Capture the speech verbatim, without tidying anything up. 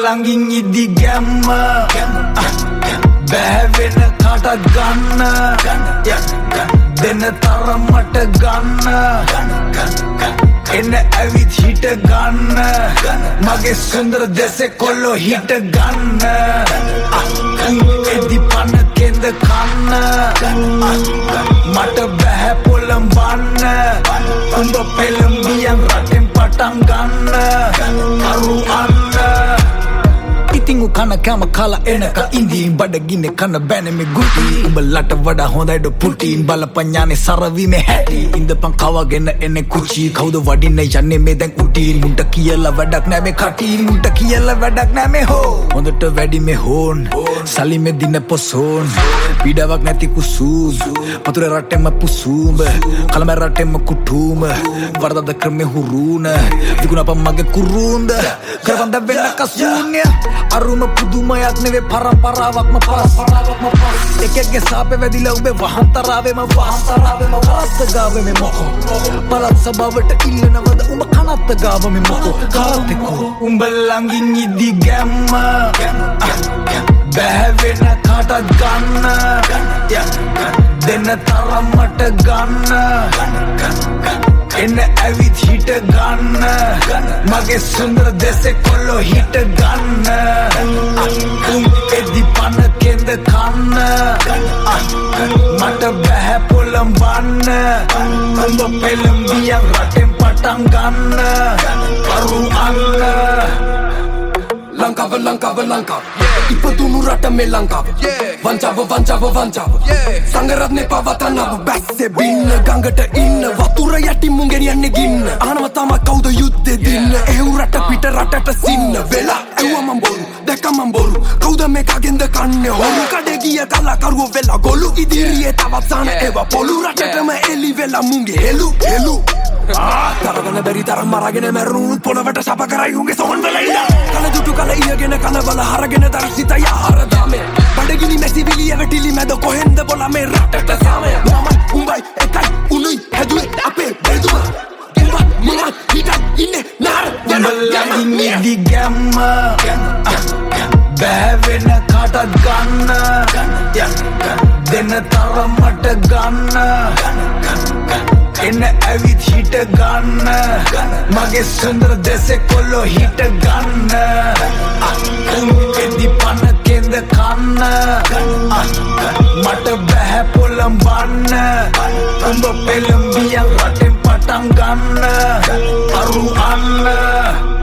ළඟින් ඉදි ගැම්ම බෑවෙන කාටත් ගන්න දෙන තරමට ගන්න එන්න ඇවිත් හිට ගන්න මගේ සුන්දර දෙසේ කොල්ලෝ හිට ගන්න එදි පන කෙන්ද කන්න මට බැහැ පොළඹන්න උඹ පෙළඹියන් රටෙන් පටන් ගන්න කරු අන්න ඉතින් උකන කෑම කාලා එනක ඉඳීන් බඩගින්නේ කන බෑනේ මේ ගුටි උඹලට වඩා හොඳයිද පුටින් බලපඥානේ සරවීමේ හැටි ඉඳපන් කවගෙන එන්නේ කුචි කවුද වඩින්නේ යන්නේ මේ දැන් උටින් මුන්ට කියලා වැඩක් නෑ මේ කටින් මුන්ට කියලා වැඩක් නෑ මේ හෝ හොඳට වැඩි මේ හෝන් සලි මේ දින පොසෝන් පීඩාවක් නැති කුසූම් පතුර රටෙම පුසූම් කලම රටෙම කුටුම වරදද ක්‍රමේ හුරුන විකුණපම් මගේ කුරුන්ද කරවන්ද වෙන කසුන්‍ය අරුම පුදුමයක් නෙවේ පරම්පරාවක්ම පරම්පරාවක්ම පස් එකෙක්ගේ සාපේ වැදිලා උඹේ වහන්තරාවෙම වහන්තරාවෙම වාස්ත ගාවෙම මොකෝ බලත් සබවට ඉල්ලනවද උඹ කනත්ත ගාවෙම මොකෝ කාර්තිකෝ උඹ ළඟින් ඉදි ගැම්ම බෑවෙන කාටත් ගන්න දෙන තරමට ගන්න එන්න ඇවිත් හිට ගන්න මගේ සුන්දර දෙසේ කොල්ලෝ හිට ගන්න එදි පන කෙන්ද කන්න මට බැහැ පොළඹන්න උඹ පෙළඹියන් රටෙන් පටන් ගන්න කරු අන්න Lankav, Lankav, Lankav ඉපදුණු රට මේ ලංකාව වංචාව වංචාව වංචාව සංගරත්නේ පවතනව බැස්සේ බින්න ගඟට ඉන්න වතුර යටි මුංගෙන් යන්නේ ගින්න අහනව තම කවුද යුද්ධේ දින්න එහු රට පිට රටට සින්න වෙලා එව්ව මම් බොරු දැක්ක මම් බොරු කවුද මේ කගෙන්ද කන්නේ හොරු කඩේ ගිය කලාකරුවෝ වෙලා ගොලු ඉදිරියේ තවත් සාන ඒව පොලු රටටම එලි වෙලා මුංගේ හෙලු හෙලු තරගන බැරි තරම් මරගෙන මැරුණුත් පොළවට සප කරයි උන්ගේ සොහන් වල ඉඳ කන දුටු කල ඉයගෙන කන බල හරගෙන දර්ශිත යහර දාමේ බඩගිනි මැසිවිලිය වැටිලි මැද කොහෙන්ද බොල මේ රටට සාමය මම උඹයි එකයි උනුයි හැදුවේ අපේ බෙදුම උඹ මම හිටන් ඉන්නේ නාර ළඟින් ඉදි ගැම්ම බෑවෙන කාටත් ගන්න දෙන තරමට ගන්න එන්න ඇවිත් හිට ගන්න මගේ සුන්දර දෙසේ කොල්ලෝ හිට ගන්න එදි පන කෙන්ද කන්න මට බැහැ පොළඹන්න උඹ පෙළඹියන් රටෙන් පටන් ගන්න කරු අන්න